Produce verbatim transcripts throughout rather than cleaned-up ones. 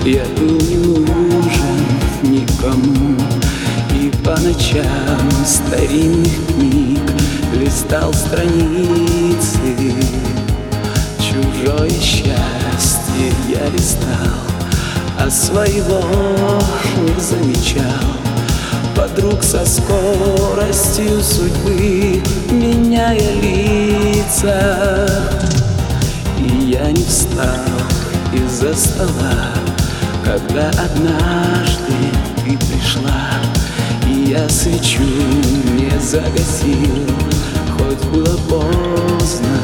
Я был не нужен никому, и по ночам старинных книг листал страницы. Чужое счастье я листал, а своего не замечал. Подруг со скоростью судьбы, меняя лица. И я не встал из-за стола, когда однажды ты пришла. И я свечу не загасил, хоть было поздно.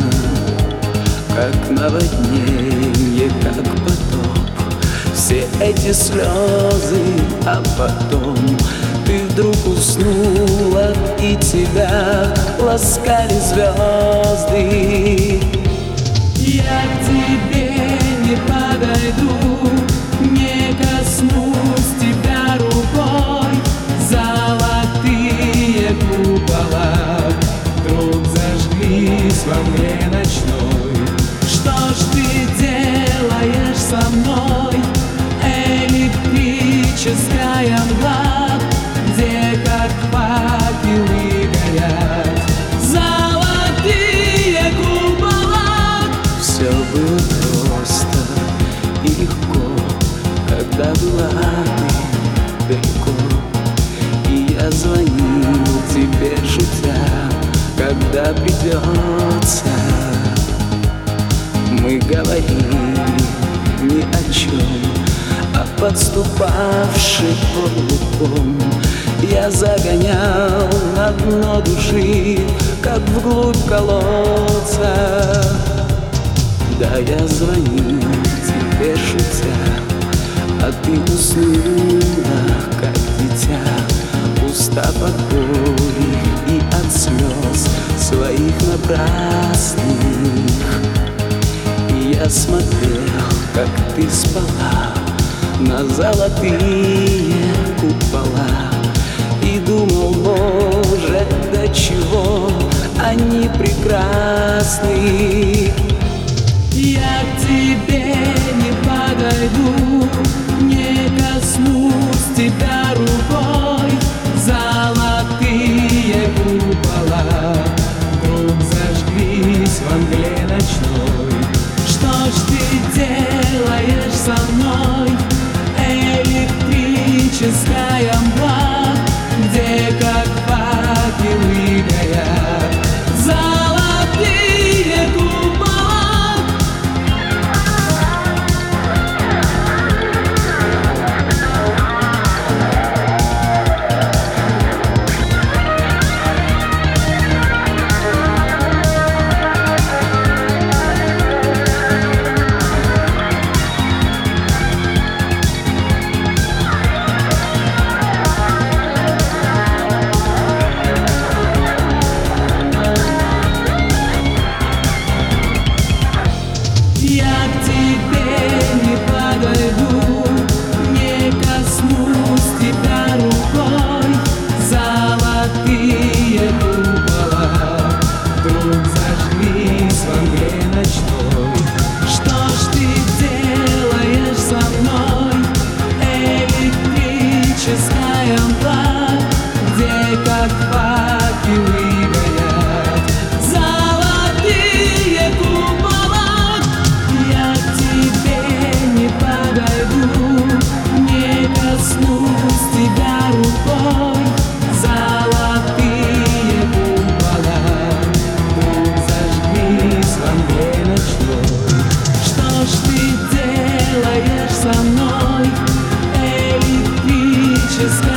Как наводнение, как потоп, все эти слезы, а потом ты вдруг уснула, и тебя ласкали звезды. Я к тебе не подойду, не коснусь тебя рукой. Золотые купола вдруг зажглись во мгле ночной. Что ж ты делаешь со мной? Электрическая мгла, где как факелы горят золотые купола. Все было просто и легко, когда была ты далеко. И я звонил тебе шутя, когда придется. Мы говорили ни о чем, а подступавший облаком я загонял на дно души, как вглубь колодца. Да, я звоню тебе шутя, а ты уснула, как дитя, устав от боли и от слез своих напрасных. И я смотрел, как ты спала на золотые купола, и думал, боже, до чего они прекрасны. Я к тебе не подойду, не коснусь тебя рукой. Золотые купола вдруг зажглись во мгле ночной. Что ж ты делаешь со мной? Электрическая мгла, где как факелы горят золотые купола. Я к тебе не подойду, не коснусь тебя рукой. Золотые купола вдруг зажглись во мгле ночной. Что ж ты делаешь со мной? Электрическая мгла, где как факелы горят золотые купола. Я к тебе не подойду, не коснусь тебя рукой. Золотые купола вдруг зажглись во мгле ночной. Что ж ты делаешь со мной? Электрическая